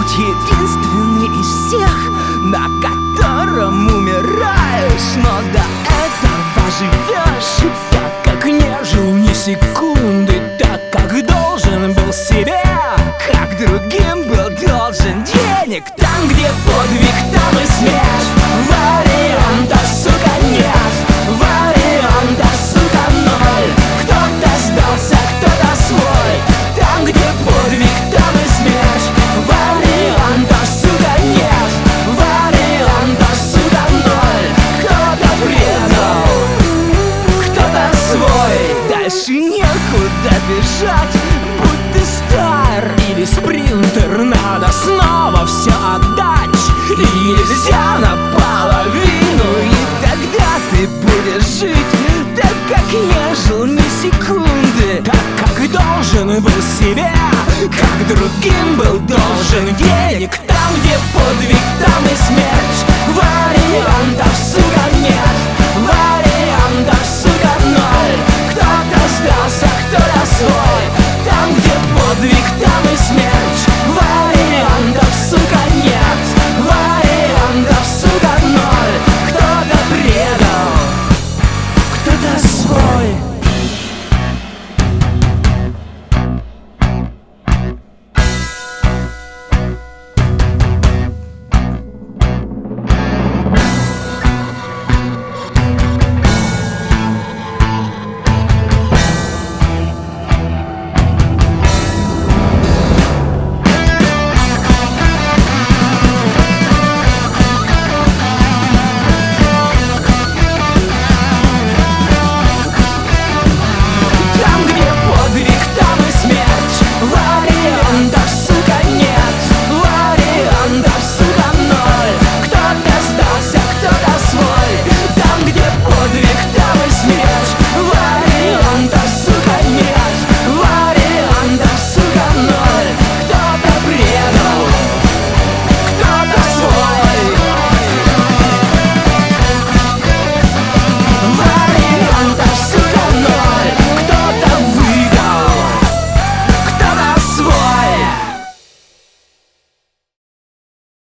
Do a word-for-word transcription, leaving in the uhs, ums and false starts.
единственный из всех, на котором умираешь, но до этого живешь так, как не жил ни секунды, так, как должен был себе, как другим был должен денег. Там, где подвиг, там и смерть. Вариантов, сука, нет. Вариантов, сука, ноль. Кто-то сдался, кто-то свой. Там, где подвиг, там и смерть. Вариантов, сука, нет. Вариантов, сука, ноль. Кто-то предал, кто-то свой. Дальше некуда бежать, будь ты стар или спринтер, надо снова все отдать. И нельзя наполовину, и тогда ты будешь жить так, как не жил ни секунды, так, как должен был себе, как другим был должен денег. Там, где подвиг, там и смерть. Вариантов, сука, нет.